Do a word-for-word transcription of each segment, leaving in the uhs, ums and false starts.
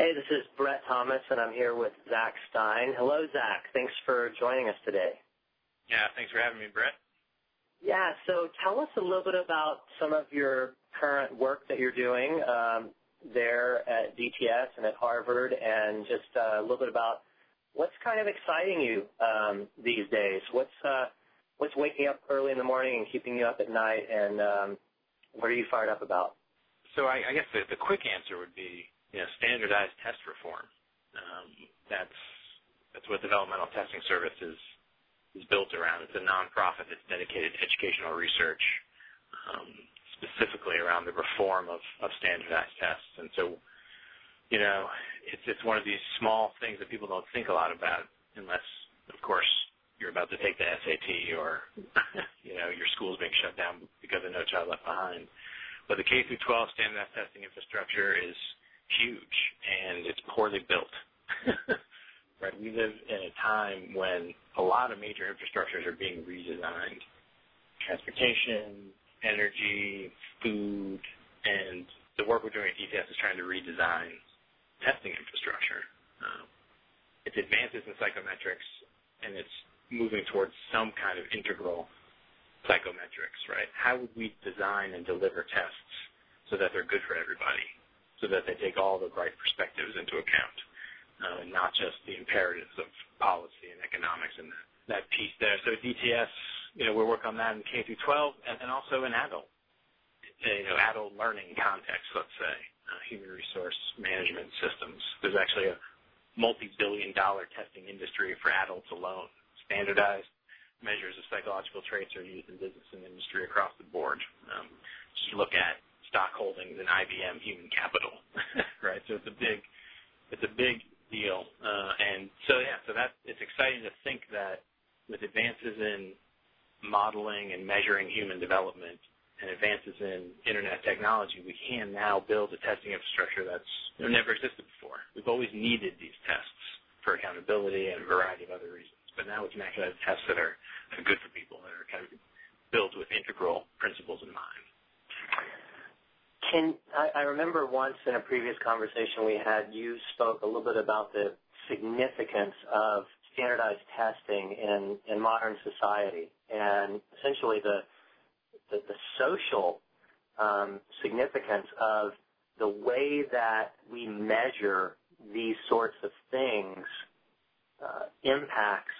Hey, this is Brett Thomas, and I'm here with Zach Stein. Hello, Zach. Thanks for joining us today. Yeah, thanks for having me, Brett. Yeah, so tell us a little bit about some of your current work that you're doing um, there at D T S and at Harvard, and just uh, a little bit about what's kind of exciting you um, these days. What's uh, what's waking up early in the morning and keeping you up at night, and um, what are you fired up about? So I, I guess the, the quick answer would be, you know, standardized test reform. Um, that's that's what Developmental Testing Service is, is built around. It's a nonprofit that's dedicated to educational research, um, specifically around the reform of, of standardized tests. And so, you know, it's it's one of these small things that people don't think a lot about, unless, of course, you're about to take the S A T or, you know, your school's being shut down because of No Child Left Behind. But the K through twelve standardized testing infrastructure is huge, and it's poorly built. Right? We live in a time when a lot of major infrastructures are being redesigned. Transportation, energy, food, and the work we're doing at D T S is trying to redesign testing infrastructure. Um, it's advances in psychometrics, and it's moving towards some kind of integral psychometrics, right? How would we design and deliver tests so that they're good for everybody, so that they take all the right perspectives into account, uh, and not just the imperatives of policy and economics and that, that piece there. So at D T S, you know, we're working on that in K through twelve and, and also in adult, you know, adult learning context, let's say, uh, human resource management systems. There's actually a multi-billion dollar testing industry for adults alone. Standardized measures of psychological traits are used in business and industry across the board. Um, just look at stock holdings in I B M human capital, right? So it's a big, it's a big deal. Uh, and so yeah, so that it's exciting to think that with advances in modeling and measuring human development and advances in internet technology, we can now build a testing infrastructure that's you know, never existed before. We've always needed these tests for accountability and a variety of other reasons. But now we can actually have tests that are good for people, that are kind of built with integral principles in mind. Can I, I remember once in a previous conversation we had, you spoke a little bit about the significance of standardized testing in, in modern society, and essentially the the, the social um, significance of the way that we measure these sorts of things uh, impacts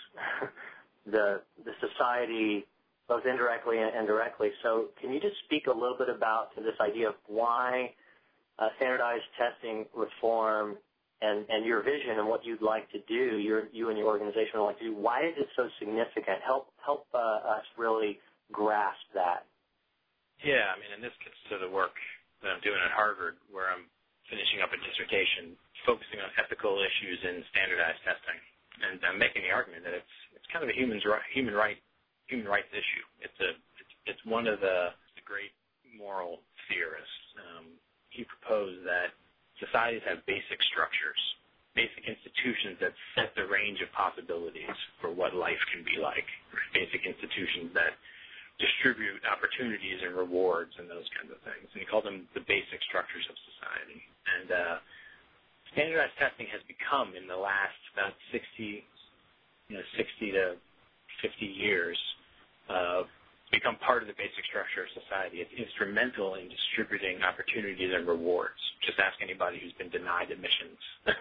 the the society both indirectly and directly. So can you just speak a little bit about to this idea of why uh, standardized testing reform and, and your vision and what you'd like to do, your, you and your organization would like to do, why is it so significant? Help help uh, us really grasp that. Yeah, I mean, and this gets to the work that I'm doing at Harvard, where I'm finishing up a dissertation focusing on ethical issues in standardized testing. And I'm making the argument that it's it's kind of a human's right, human right human rights issue. It's a it's, it's one of the, the great moral theorists. Um, he proposed that societies have basic structures, basic institutions that set the range of possibilities for what life can be like. Right? Basic institutions that distribute opportunities and rewards and those kinds of things. And he called them the basic structures of society. And uh, standardized testing has become, in the last about sixty, you know, sixty to fifty years, uh, become part of the basic structure of society. It's instrumental in distributing opportunities and rewards. Just ask anybody who's been denied admissions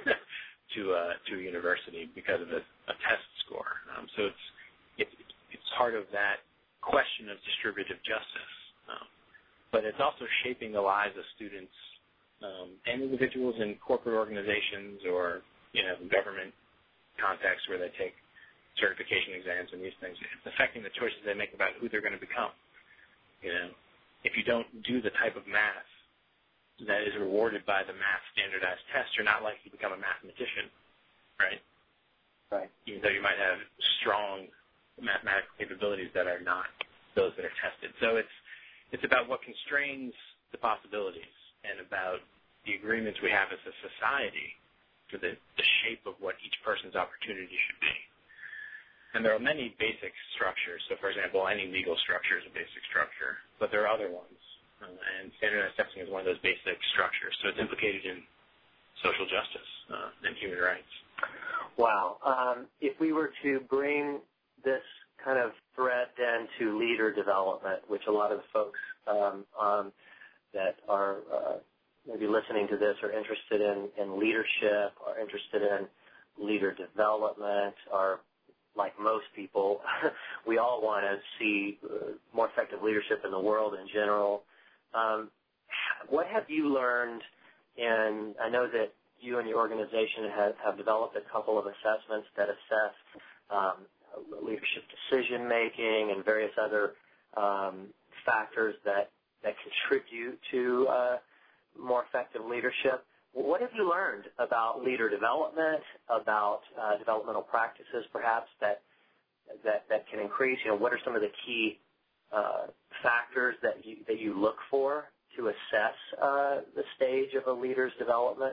to uh, to a university because of a, a test score. Um, so it's it's it's part of that question of distributive justice, um, but it's also shaping the lives of students um, and individuals in corporate organizations or you know government contexts where they take certification exams and these things. It's affecting the choices they make about who they're going to become. You know, if you don't do the type of math that is rewarded by the math standardized test, you're not likely to become a mathematician, right? Right. Even though you might have strong mathematical capabilities that are not those that are tested. So it's it's about what constrains the possibilities and about the agreements we have as a society for the, the shape of what each person's opportunity should be. And there are many basic structures. So, for example, any legal structure is a basic structure, but there are other ones. Uh, and standardized testing is one of those basic structures. So it's implicated in social justice. uh, and human rights. Wow. Um, if we were to bring this kind of thread then to leader development, which a lot of the folks um, um, that are uh, maybe listening to this are interested in, in leadership, are interested in leader development, are like most people, we all want to see uh, more effective leadership in the world in general. Um, what have you learned, and I know that you and your organization have, have developed a couple of assessments that assess um, leadership decision-making and various other um, factors that, that contribute to uh, more effective leadership. What have you learned about leader development, about uh, developmental practices perhaps that, that that can increase? You know, what are some of the key uh, factors that you, that you look for to assess uh, the stage of a leader's development?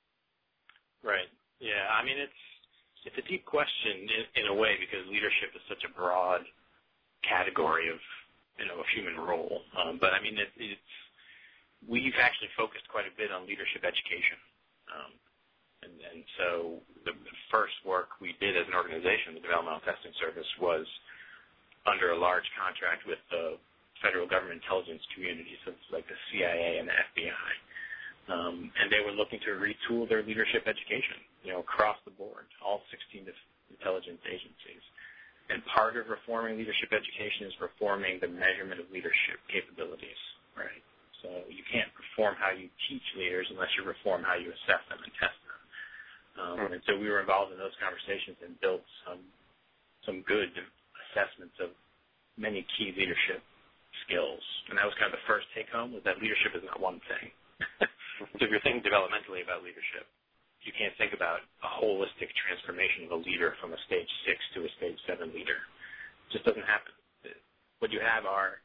Right. Yeah. I mean, it's it's a deep question in, in a way because leadership is such a broad category of you know a human role. Um, but I mean, it, it's we've actually focused quite a bit on leadership education. Um, and, and so the, the first work we did as an organization, the Developmental Testing Service, was under a large contract with the federal government intelligence community, so it's like the C I A and the F B I. Um, and they were looking to retool their leadership education, you know, across the board, all sixteen intelligence agencies. And part of reforming leadership education is reforming the measurement of leadership capabilities, right? So you can't reform how you teach leaders unless you reform how you assess them and test them. Um, and so we were involved in those conversations and built some some good assessments of many key leadership skills. And that was kind of the first take-home, was that leadership is not one thing. So if you're thinking developmentally about leadership, you can't think about a holistic transformation of a leader from a stage six to a stage seven leader. It just doesn't happen. What you have are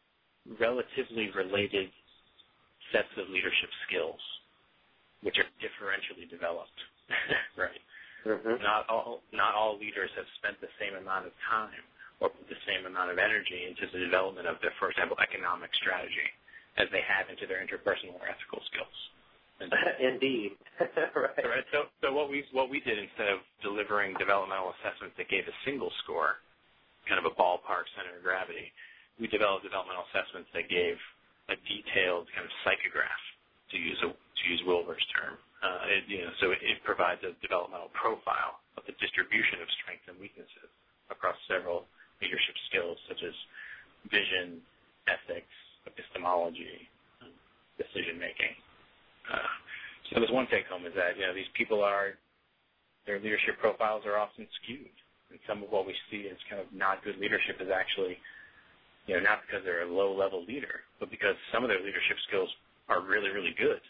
relatively related sets of leadership skills, which are differentially developed, right? Mm-hmm. Not all not all leaders have spent the same amount of time or put the same amount of energy into the development of their, for example, economic strategy as they have into their interpersonal or ethical skills. And Indeed. Right. Right. So, so what we what we did instead of delivering developmental assessments that gave a single score, kind of a ballpark center of gravity, we developed developmental assessments that gave a detailed kind of psychograph, to use a to use Wilber's term. Uh, it, you know, so it, it provides a developmental profile of the distribution of strengths and weaknesses across several leadership skills, such as vision, ethics, epistemology, decision making. Uh, so there's one take home is that you know these people are their leadership profiles are often skewed, and some of what we see as kind of not good leadership is actually you know not because they're a low level leader, but because some of their leadership skills are really really good,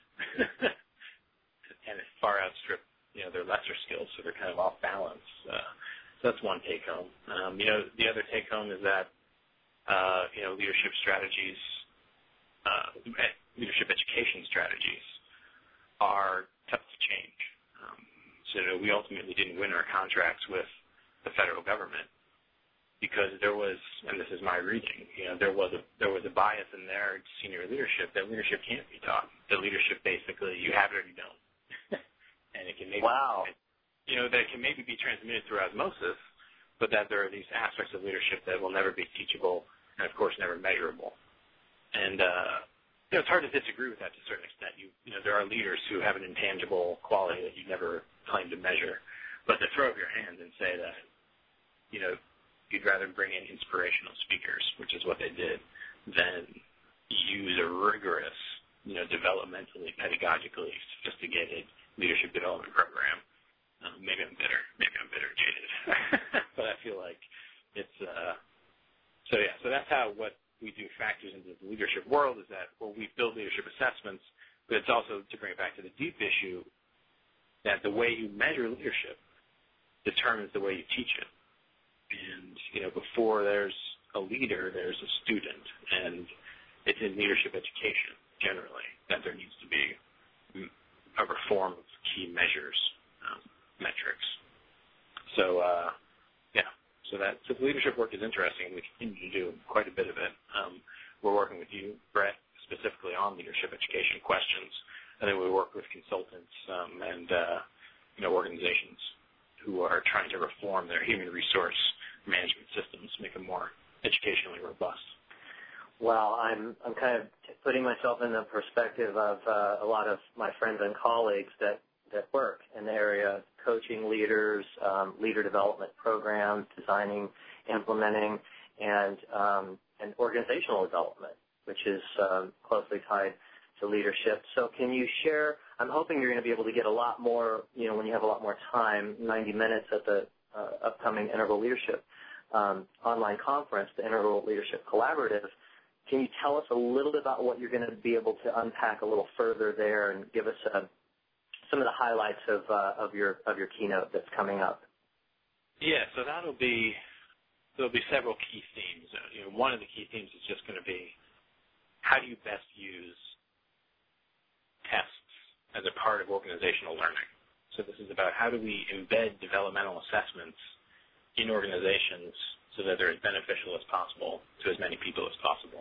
and it far outstrip you know their lesser skills, so they're kind of off balance. Uh, so that's one take home. Um, you know the other take home is that uh, you know leadership strategies, uh, leadership education strategies are tough to change. Um, so we ultimately didn't win our contracts with the federal government because there was, and this is my reading, you know, there was a there was a bias in their senior leadership that leadership can't be taught. The leadership basically, you have it or you don't, and it can maybe, wow, you know, that it can maybe be transmitted through osmosis, but that there are these aspects of leadership that will never be teachable and, of course, never measurable. And uh, you know, it's hard to disagree with that to a certain extent. You, you know, there are leaders who have an intangible quality that you never claim to measure. But to throw up your hands and say that, you know, you'd rather bring in inspirational speakers, which is what they did, than use a rigorous, you know, developmentally, pedagogically sophisticated leadership development program. Um, maybe I'm bitter. Maybe I'm bitter jaded. But I feel like it's, uh, so yeah, so that's how what we do factors into the leadership world is that, well, we build leadership assessments, but it's also, to bring it back to the deep issue, that the way you measure leadership determines the way you teach it. And, you know, before there's a leader, there's a student, and it's in leadership education, generally, that there needs to be a reform of key measures, um, metrics. So, uh, yeah. So that so the leadership work is interesting, and we continue to do quite a bit of it. Um, we're working with you, Brett, specifically on leadership education questions, and then we work with consultants um, and uh, you know, organizations who are trying to reform their human resource management systems, make them more educationally robust. Well, I'm I'm kind of putting myself in the perspective of uh, a lot of my friends and colleagues that, that work in the area, coaching leaders, um, leader development programs, designing, implementing, and um, and organizational development, which is um, closely tied to leadership. So can you share, I'm hoping you're going to be able to get a lot more, you know, when you have a lot more time, ninety minutes at the uh, upcoming Integral Leadership um, online conference, the Integral Leadership Collaborative. Can you tell us a little bit about what you're going to be able to unpack a little further there and give us uh, some of the highlights of uh, of your of your keynote that's coming up? Yeah, so that'll be there'll be several key themes. Uh, you know, one of the key themes is just going to be how do you best use tests as a part of organizational learning. So this is about how do we embed developmental assessments in organizations so that they're as beneficial as possible to as many people as possible.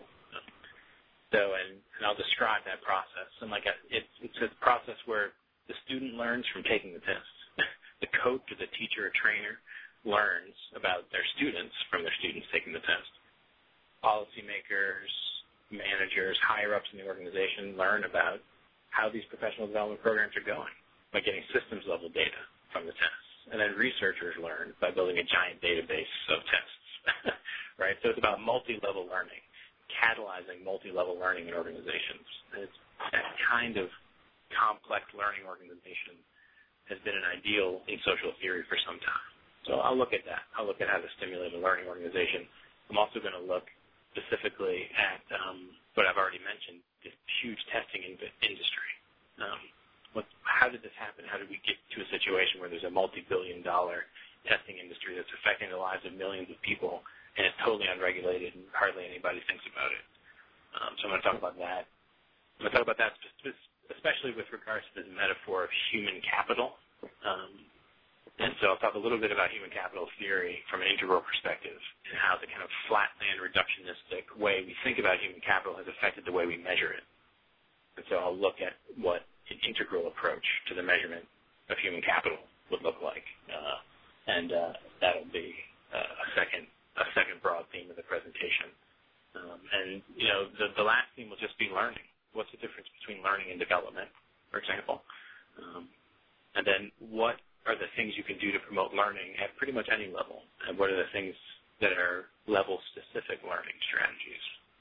So, and, and I'll describe that process. And like a, it's, it's a process where the student learns from taking the test. The coach or the teacher or trainer learns about their students from their students taking the test. Policymakers, managers, higher-ups in the organization learn about how these professional development programs are going by getting systems-level data from the tests. And then researchers learn by building a giant database of tests, right? So it's about multi-level learning, catalyzing multi-level learning in organizations. And it's that kind of complex learning organization has been an ideal in social theory for some time. So I'll look at that. I'll look at how to stimulate a learning organization. I'm also going to look specifically at um, what I've already mentioned, this huge testing in- industry. Um, what, how did this happen? How did we get to a situation where there's a multi-billion dollar testing industry that's affecting the lives of millions of people, and it's totally unregulated and hardly anybody thinks about it? Um, so I'm going to talk about that. I'm going to talk about that especially with regards to the metaphor of human capital. Um, and so I'll talk a little bit about human capital theory from an integral perspective and how the kind of flatland reductionistic way we think about human capital has affected the way we measure it. And so I'll look at what an integral approach to the measurement of human capital would look like. Uh, and uh, that'll be uh, a second a second broad theme of the presentation. Um, and, you know, the, the last theme will just be learning. What's the difference between learning and development, for example? Um, and then what are the things you can do to promote learning at pretty much any level? And what are the things that are level-specific learning strategies?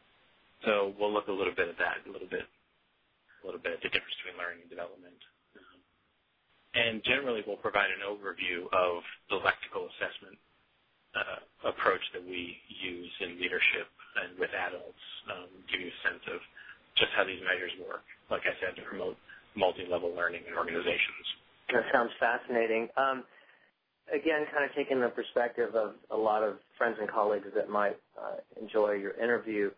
So we'll look a little bit at that, a little bit, a little bit at the difference between learning and development. Um, and generally we'll provide an overview of the lexical assessment uh, approach that we use in leadership and with adults, um, give you a sense of just how these measures work, like I said, to promote multi-level learning in organizations. That sounds fascinating. Um, again, kind of taking the perspective of a lot of friends and colleagues that might uh, enjoy your interview,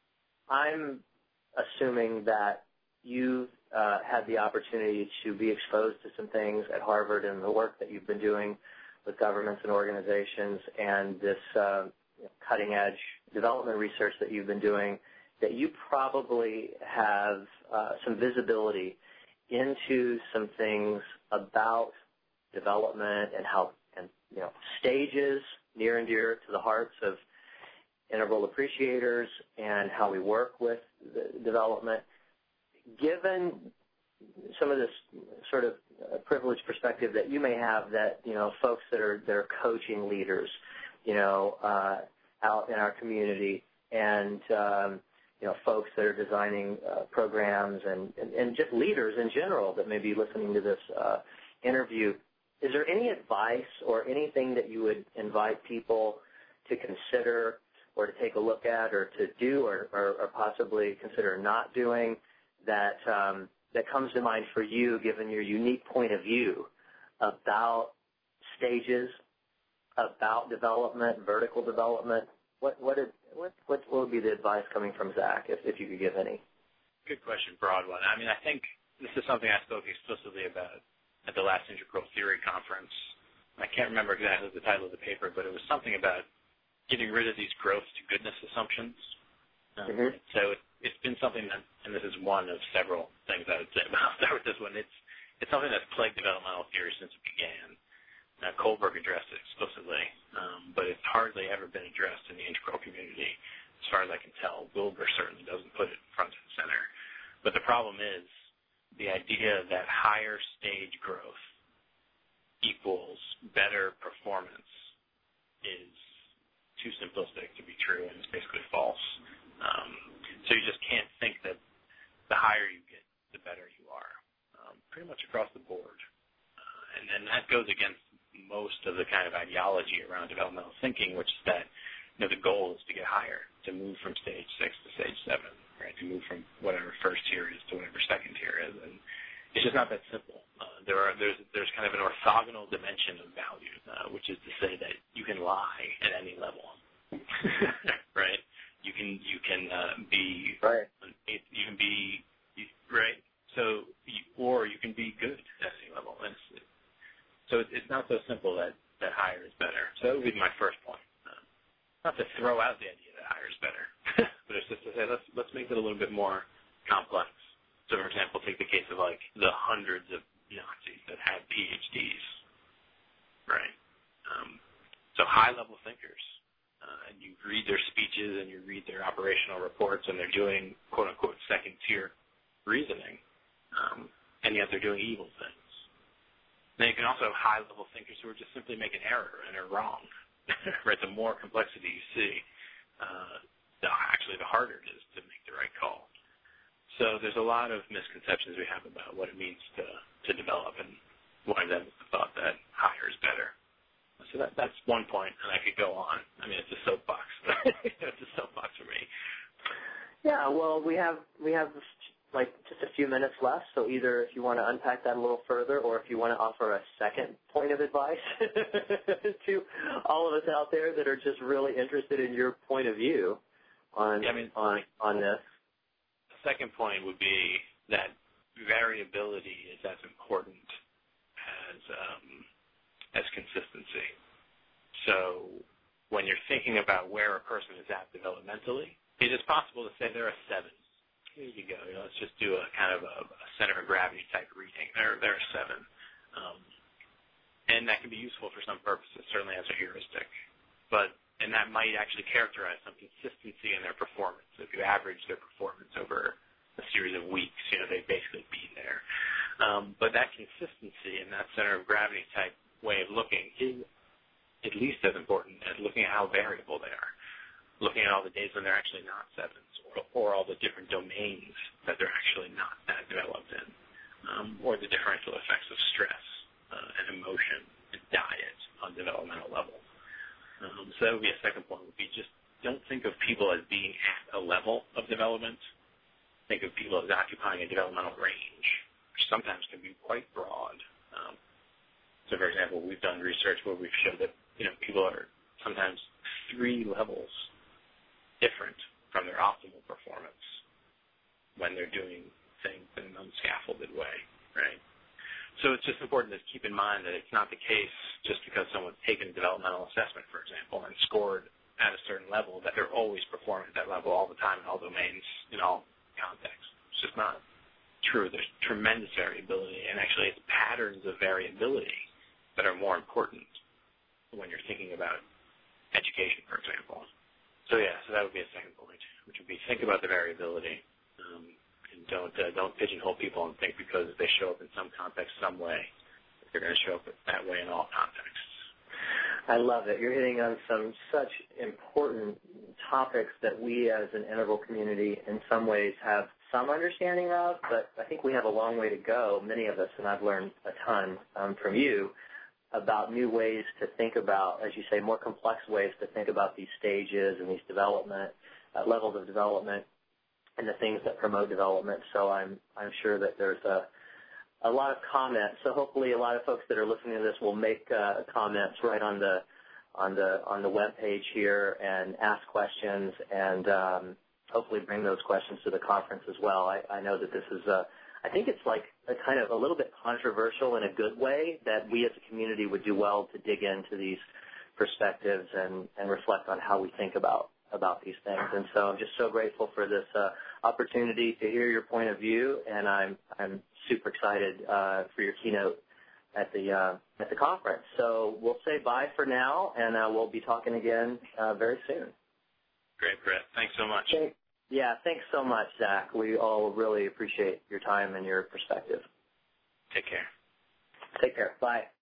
I'm assuming that you uh, had the opportunity to be exposed to some things at Harvard and the work that you've been doing with governments and organizations and this uh, you know, cutting-edge development research that you've been doing, that you probably have uh, some visibility into some things about development and how, and you know, stages near and dear to the hearts of integral appreciators and how we work with the development. Given some of this sort of privileged perspective that you may have, that you know, folks that are that are coaching leaders, you know, uh, out in our community, and um, you know, folks that are designing uh, programs and, and, and just leaders in general that may be listening to this uh, interview, is there any advice or anything that you would invite people to consider or to take a look at or to do or, or, or possibly consider not doing that um, that comes to mind for you, given your unique point of view about stages, about development, vertical development? What what is, what what would be the advice coming from Zach, if, if you could give any? Good question, broad one. I mean, I think this is something I spoke explicitly about at the last Integral Theory Conference. I can't remember exactly the title of the paper, but it was something about getting rid of these growth to goodness assumptions. Um, mm-hmm. So it, it's been something that, and this is one of several things I would say, but I'll start with this one. It's it's something that's plagued developmental theory since it stage growth equals better performance is too simplistic to be true, and it's basically false. Um, so you just can't think that the higher you get, the better you are, um, pretty much across the board. Uh, and then that goes against most of the kind of ideology around developmental thinking, which is that you know the goal is to get higher, to move from stage six to stage seven, right? To move from whatever first tier is to whatever second tier is, and it's just not that simple. Uh, there are there's there's kind of an orthogonal dimension of value, uh, which is to say that you can lie at any level, right? You can you can uh, be right. You can be right. So you, or you can be good at any level. And it's, so it's, it's not so simple that that higher is better. So that would be my first point. Uh, not to throw out the idea that higher is better, but it's just to say let's let's make it a little bit more complex. So, for example, take the case of, like, the hundreds of Nazis that had P H Ds, right? Um, so high-level thinkers, uh, and you read their speeches and you read their operational reports, and they're doing, quote-unquote, second-tier reasoning, um, and yet they're doing evil things. Then you can also have high-level thinkers who are just simply making error and are wrong, right? The more complexity you see, uh, the, actually the harder it is to make the right call. So there's a lot of misconceptions we have about what it means to, to develop, and one of them is the thought that higher is better. So that, that's one point, and I could go on. I mean, it's a soapbox. It's a soapbox for me. Yeah, well, we have we have like just a few minutes left, so either if you want to unpack that a little further, or if you want to offer a second point of advice to all of us out there that are just really interested in your point of view on yeah, I mean, on on this. Second point would be that variability is as important as um, as consistency. So when you're thinking about where a person is at developmentally, it is possible to say they're a seven. Here you go. You know, let's just do a kind of a, a center of gravity type reading. They're they're a seven, um, and that can be useful for some purposes, certainly as a heuristic. But and that might actually characterize some consistency in their performance. If you average their performance over a series of weeks, you know, they'd basically be there. Um, but that consistency and that center of gravity type way of looking is at least as important as looking at how variable they are, looking at all the days when they're actually not sevens, or, or all the different domains that they're actually not that developed in, um, or the differential effects of stress uh, and emotion and diet on developmental level. Um, so that would be a second point, would be just don't think of people as being at a level of development. Think of people as occupying a developmental range, which sometimes can be quite broad. Um, so, for example, we've done research where we've showed that, you know, people are sometimes three levels different from their optimal performance when they're doing things in an unscaffolded way, right? So it's just important to keep in mind that it's not the case just because someone's taken a developmental assessment, for example, and scored at a certain level that they're always performing at that level all the time in all domains, in all contexts. It's just not true. There's tremendous variability, and actually it's patterns of variability that are more important when you're thinking about education, for example. So, yeah, so that would be a second point, which would be think about the variability. Um, And don't uh, don't pigeonhole people and think because they show up in some context some way, they're going to show up that way in all contexts. I love it. You're hitting on some such important topics that we as an integral community in some ways have some understanding of, but I think we have a long way to go, many of us, and I've learned a ton um, from you about new ways to think about, as you say, more complex ways to think about these stages and these development, uh, levels of development, and the things that promote development. So I'm I'm sure that there's a a lot of comments. So hopefully a lot of folks that are listening to this will make uh, comments right on the on the on the web page here and ask questions, and um, hopefully bring those questions to the conference as well. I, I know that this is a I think it's like a kind of a little bit controversial in a good way, that we as a community would do well to dig into these perspectives and, and reflect on how we think about about these things. And so I'm just so grateful for this uh, opportunity to hear your point of view, and I'm I'm super excited uh, for your keynote at the uh, at the conference. So we'll say bye for now, and uh, we'll be talking again uh, very soon. Great, Brett. Thanks so much. Okay. Yeah, thanks so much, Zach. We all really appreciate your time and your perspective. Take care. Take care. Bye.